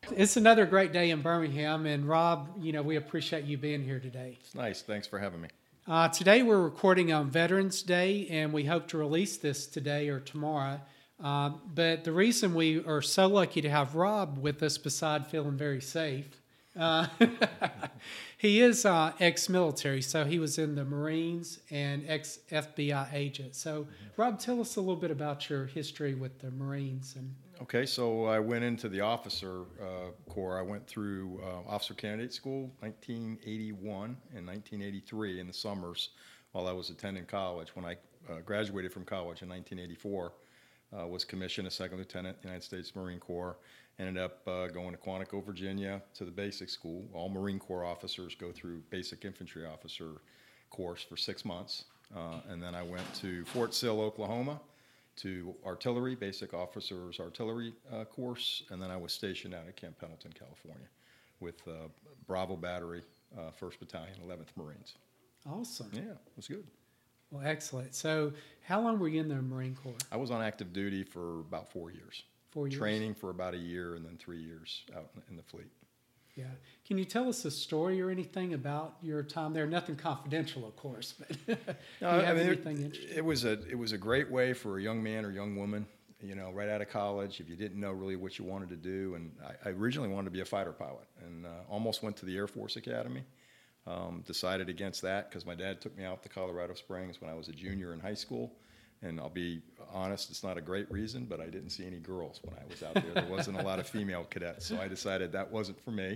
It's another great day in Birmingham, and Rob, we appreciate you being here today. It's nice. Thanks for having me. Today we're recording on Veterans Day, and we hope to release this today or tomorrow. But the reason we are so lucky to have Rob with us, beside feeling very safe, uh, he is ex-military, so he was in the Marines and ex-FBI agent. So, Rob, tell us a little bit about your history with the Marines. Okay, so I went into the officer corps. I went through officer candidate school 1981 and 1983 in the summers while I was attending college. When I graduated from college in 1984, was commissioned as second lieutenant, United States Marine Corps. Ended up going to Quantico, Virginia, to the basic school. All Marine Corps officers go through basic infantry officer course for 6 months. And then I went to Fort Sill, Oklahoma, to artillery, basic officers artillery course. And then I was stationed out at Camp Pendleton, California, with Bravo Battery, 1st Battalion, 11th Marines. Awesome. Yeah, it was good. Well, excellent. So how long were you in the Marine Corps? I was on active duty for about 4 years. 4 years? Training for about a year, and then 3 years out in the fleet. Yeah. Can you tell us a story or anything about your time there? Nothing confidential, of course, but No, do you have anything interesting? it was a great way for a young man or young woman, right out of college, if you didn't know really what you wanted to do. And I originally wanted to be a fighter pilot, and almost went to the Air Force Academy. Decided against that because my dad took me out to Colorado Springs when I was a junior in high school. And I'll be honest, it's not a great reason, but I didn't see any girls when I was out there. There wasn't a lot of female cadets, so I decided that wasn't for me.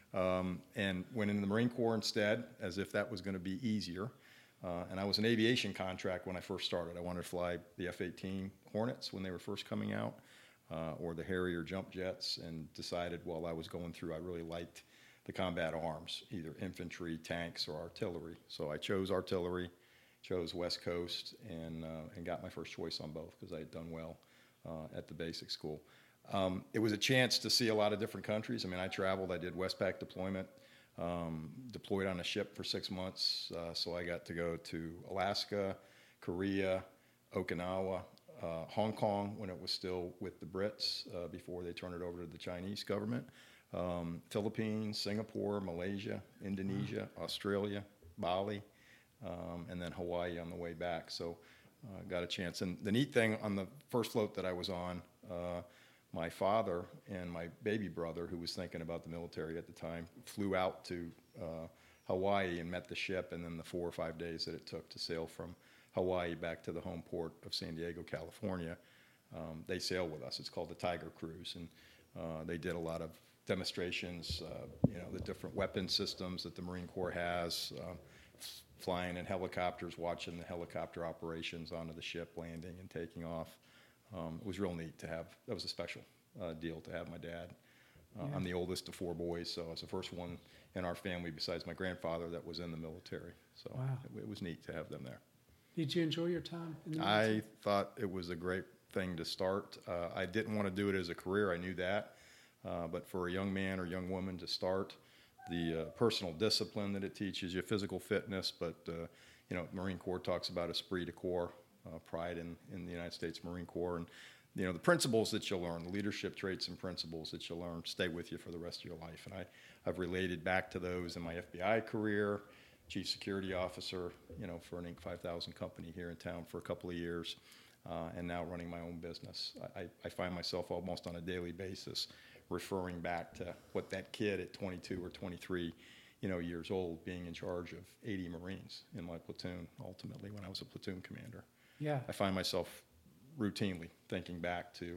And went into the Marine Corps instead, as if that was going to be easier. And I was an aviation contract when I first started. I wanted to fly the F-18 Hornets when they were first coming out, or the Harrier jump jets, and decided while I was going through I really liked the combat arms, either infantry, tanks, or artillery. So I chose artillery, chose West Coast, and got my first choice on both because I had done well at the basic school. It was a chance to see a lot of different countries. I mean, I traveled. I did Westpac deployment, deployed on a ship for 6 months. So I got to go to Alaska, Korea, Okinawa, Hong Kong when it was still with the Brits before they turned it over to the Chinese government, Philippines, Singapore, Malaysia, Indonesia, Australia, Bali, and then Hawaii on the way back. So got a chance. And the neat thing on the first float that I was on, my father and my baby brother, who was thinking about the military at the time, flew out to Hawaii and met the ship, and then the 4 or 5 days that it took to sail from Hawaii back to the home port of San Diego, California, they sailed with us. It's called the Tiger Cruise, and they did a lot of demonstrations, the different weapon systems that the Marine Corps has, flying in helicopters, watching the helicopter operations onto the ship, landing and taking off. It was real neat to have. That was a special deal to have my dad. Yeah. I'm the oldest of 4 boys, so I was the first one in our family besides my grandfather that was in the military. So Wow. it was neat to have them there. Did you enjoy your time in the military? I thought it was a great thing to start. I didn't want to do it as a career. I knew that. But for a young man or young woman to start, the personal discipline that it teaches you, physical fitness, but Marine Corps talks about esprit de corps, pride in the United States Marine Corps, and the principles that you'll learn, the leadership traits and principles that you'll learn, stay with you for the rest of your life. And I've related back to those in my FBI career, chief security officer, for an Inc. 5000 company here in town for a couple of years, and now running my own business. I find myself almost on a daily basis referring back to what that kid at 22 or 23 years old being in charge of 80 Marines in my platoon, ultimately, when I was a platoon commander. Yeah. I find myself routinely thinking back to,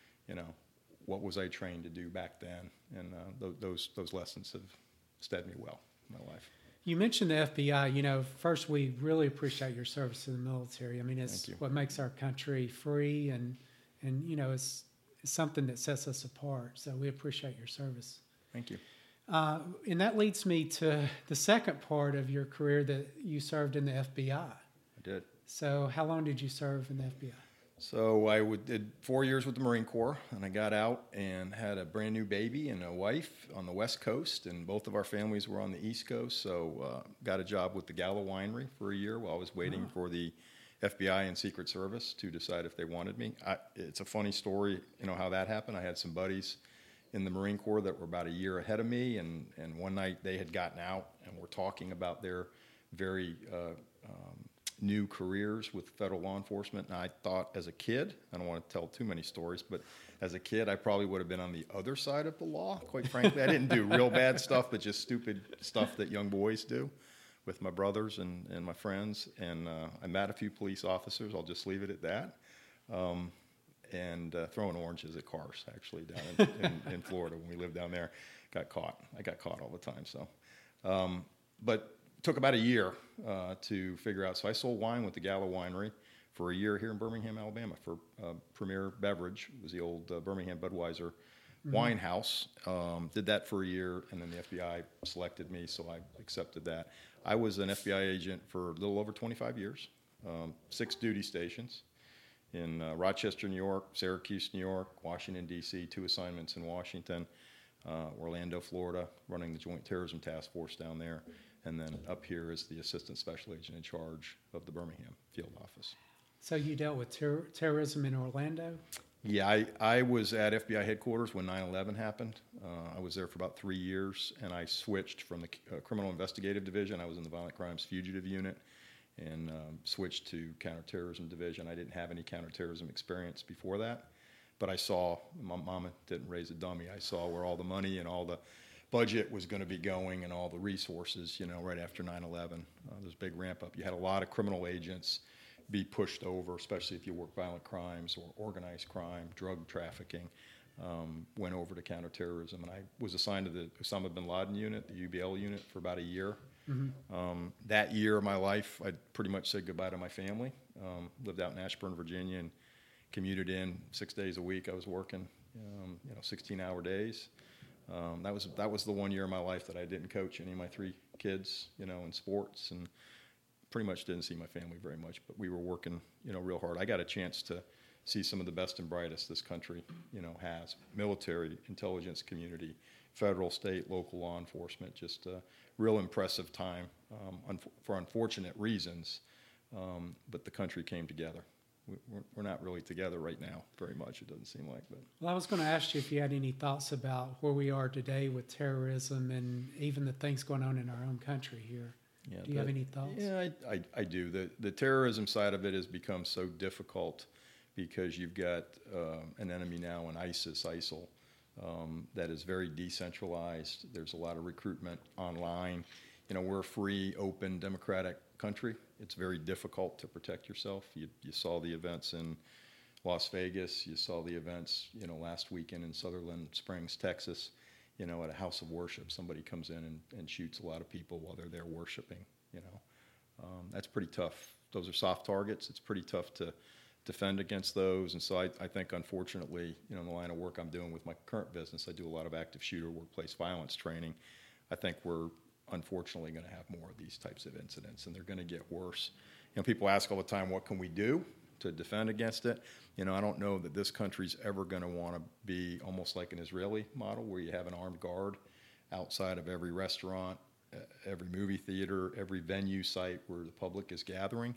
what was I trained to do back then? And those lessons have steadied me well in my life. You mentioned the FBI. First, we really appreciate your service in the military. I mean, it's what makes our country free, and it's something that sets us apart. So we appreciate your service. Thank you. And that leads me to the second part of your career, that you served in the FBI. I did. So how long did you serve in the FBI? So I did 4 years with the Marine Corps, and I got out and had a brand new baby and a wife on the West Coast, and both of our families were on the East Coast. So got a job with the Gallo Winery for a year while I was waiting for the FBI and Secret Service to decide if they wanted me. It's a funny story, how that happened. I had some buddies in the Marine Corps that were about a year ahead of me, and one night they had gotten out and were talking about their very new careers with federal law enforcement. And I thought as a kid, I don't want to tell too many stories, but as a kid, I probably would have been on the other side of the law, quite frankly. I didn't do real bad stuff, but just stupid stuff that young boys do with my brothers and my friends. And I met a few police officers. I'll just leave it at that. And throwing oranges at cars, actually, down in Florida when we lived down there. Got caught. I got caught all the time. So, but it took about a year to figure out. So I sold wine with the Gallo Winery for a year here in Birmingham, Alabama, for Premier Beverage. It was the old Birmingham Budweiser wine house. Did that for a year, and then the FBI selected me, so I accepted that. I was an FBI agent for a little over 25 years, 6 duty stations in Rochester, New York, Syracuse, New York, Washington, D.C., 2 assignments in Washington, Orlando, Florida, running the Joint Terrorism Task Force down there, and then up here as the Assistant Special Agent in charge of the Birmingham field office. So you dealt with terrorism in Orlando? Yeah, I was at FBI headquarters when 9/11 happened. I was there for about 3 years, and I switched from the Criminal Investigative Division. I was in the Violent Crimes Fugitive Unit, and switched to Counterterrorism Division. I didn't have any counterterrorism experience before that, but I saw, my mama didn't raise a dummy, I saw where all the money and all the budget was going to be going and all the resources, right after 9/11. There's a big ramp up. You had a lot of criminal agents be pushed over, especially if you work violent crimes or organized crime, drug trafficking, went over to counterterrorism. And I was assigned to the Osama bin Laden unit, the UBL unit, for about a year. Mm-hmm. That year of my life, I pretty much said goodbye to my family. Lived out in Ashburn, Virginia, and commuted in 6 days a week. I was working, 16-hour days. That was the 1 year of my life that I didn't coach any of my 3 kids, in sports, and pretty much didn't see my family very much. But we were working, real hard. I got a chance to see some of the best and brightest this country, has. Military, intelligence community, federal, state, local law enforcement. Just a real impressive time for unfortunate reasons. But the country came together. We're not really together right now very much, it doesn't seem like. But well, I was going to ask you if you had any thoughts about where we are today with terrorism and even the things going on in our own country here. Yeah, do you have any thoughts? Yeah, I do. The terrorism side of it has become so difficult because you've got an enemy now in ISIL, that is very decentralized. There's a lot of recruitment online. We're a free, open, democratic country. It's very difficult to protect yourself. You saw the events in Las Vegas. You saw the events, last weekend in Sutherland Springs, Texas. At a house of worship, somebody comes in and shoots a lot of people while they're there worshiping. That's pretty tough. Those are soft targets. It's pretty tough to defend against those. And so I think, unfortunately, in the line of work I'm doing with my current business, I do a lot of active shooter workplace violence training. I think we're unfortunately going to have more of these types of incidents, and they're going to get worse. People ask all the time, what can we do to defend against it? I don't know that this country's ever going to want to be almost like an Israeli model where you have an armed guard outside of every restaurant, every movie theater, every venue site where the public is gathering.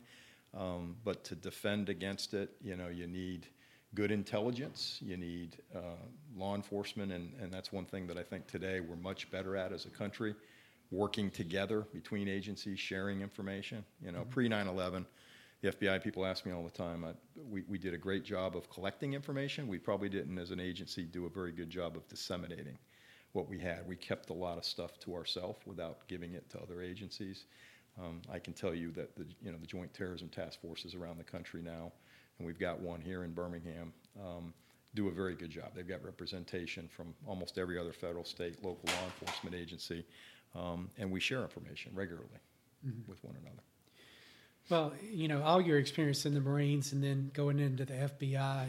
But to defend against it, you need good intelligence, you need law enforcement, and that's one thing that I think today we're much better at as a country, working together between agencies, sharing information. Pre 9/11, the FBI people ask me all the time, we did a great job of collecting information. We probably didn't, as an agency, do a very good job of disseminating what we had. We kept a lot of stuff to ourselves without giving it to other agencies. I can tell you that the Joint Terrorism Task Forces around the country now, and we've got one here in Birmingham, do a very good job. They've got representation from almost every other federal, state, local law enforcement agency, and we share information regularly with one another. Well, all your experience in the Marines and then going into the FBI,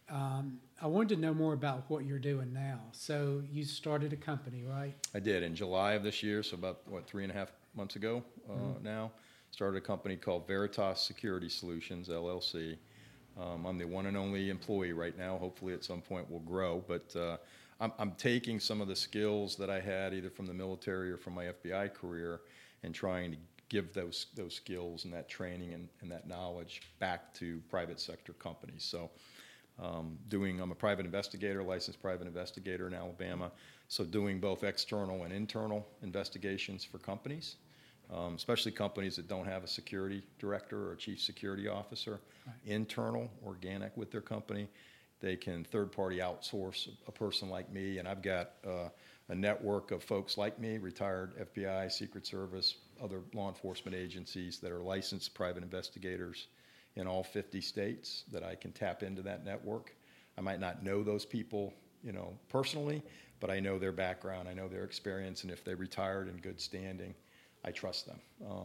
I wanted to know more about what you're doing now. So you started a company, right? I did in July of this year, so about, 3.5 months ago now. Started a company called Veritas Security Solutions, LLC. I'm the one and only employee right now. Hopefully at some point we'll grow, but I'm taking some of the skills that I had either from the military or from my FBI career and trying to give those skills and that training and that knowledge back to private sector companies. So I'm a private investigator, licensed private investigator in Alabama, so doing both external and internal investigations for companies, especially companies that don't have a security director or a chief security officer. Right. Internal, organic with their company. They can third-party outsource a person like me, and I've got a network of folks like me, retired FBI, Secret Service, other law enforcement agencies that are licensed private investigators in all 50 states that I can tap into that network. I might not know those people, personally, but I know their background, I know their experience, and if they retired in good standing, I trust them.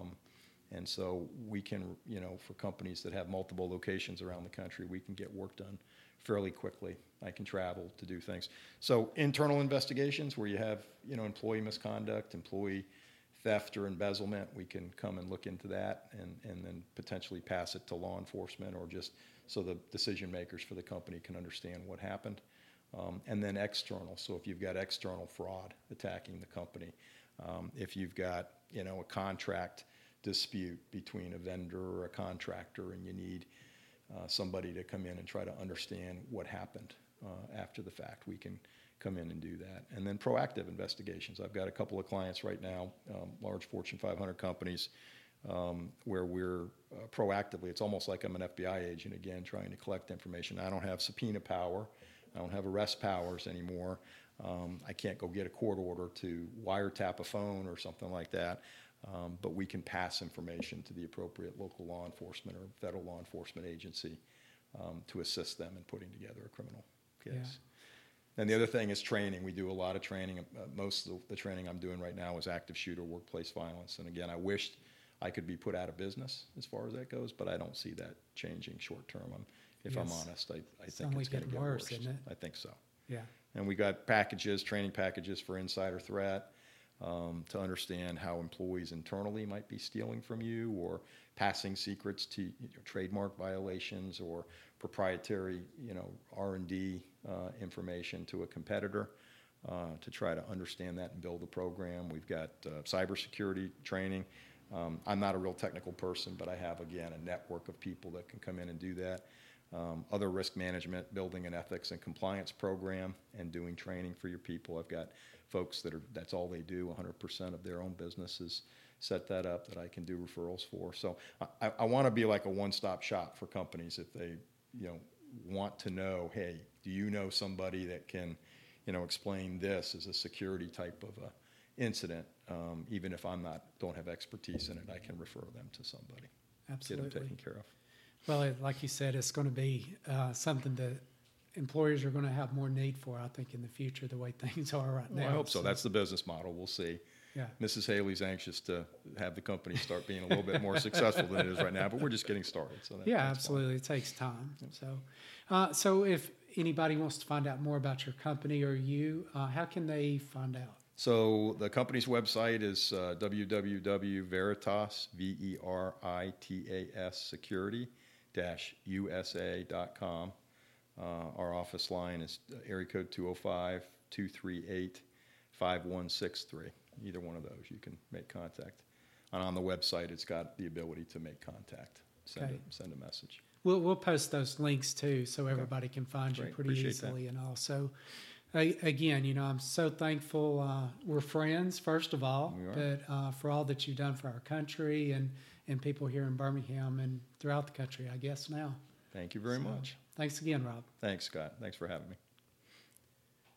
And so we can, for companies that have multiple locations around the country, we can get work done fairly quickly. I can travel to do things. So internal investigations where you have, employee misconduct, employee theft or embezzlement, we can come and look into that and then potentially pass it to law enforcement or just so the decision makers for the company can understand what happened. And then external. So if you've got external fraud attacking the company, if you've got, a contract dispute between a vendor or a contractor and you need somebody to come in and try to understand what happened after the fact, we can come in and do that. And then proactive investigations. I've got a couple of clients right now, large Fortune 500 companies, where we're proactively, it's almost like I'm an FBI agent again, trying to collect information. I don't have subpoena power. I don't have arrest powers anymore. I can't go get a court order to wiretap a phone or something like that. But we can pass information to the appropriate local law enforcement or federal law enforcement agency to assist them in putting together a criminal case. Yeah. And the other thing is training. We do a lot of training. Most of the training I'm doing right now is active shooter workplace violence. And again, I wished I could be put out of business as far as that goes, but I don't see that changing short term. If I'm honest, I think it's going to get worse. Isn't it? I think so. Yeah. And we got training packages for insider threat, to understand how employees internally might be stealing from you or passing secrets to trademark violations or proprietary, R&D information to a competitor, to try to understand that and build a program. We've got cybersecurity training. I'm not a real technical person, but I have, again, a network of people that can come in and do that. Other risk management, building an ethics and compliance program and doing training for your people. I've got folks that's all they do, 100% of their own businesses set that up that I can do referrals for. So I want to be like a one-stop shop for companies if they, want to know, hey, do you know somebody that can, explain this as a security type of a incident? Even if don't have expertise in it, I can refer them to somebody. Absolutely. Get them taken care of. Well, like you said, it's going to be something that employers are going to have more need for, I think, in the future, the way things are right now. I hope so. That's the business model. We'll see. Yeah. Mrs. Haley's anxious to have the company start being a little bit more successful than it is right now, but we're just getting started. So that's absolutely. fine. It takes time. So if anybody wants to find out more about your company or you, how can they find out? So the company's website is www.veritas, VERITAS security-usa.com. Our office line is area code 205-238-5163. Either one of those, you can make contact. And on the website, it's got the ability to make contact, send a message. We'll post those links too, so everybody can find you pretty easily. And also, again, I'm so thankful. We're friends, first of all, but for all that you've done for our country and people here in Birmingham and throughout the country, I guess now. Thank you very much. Thanks again, Rob. Thanks, Scott. Thanks for having me.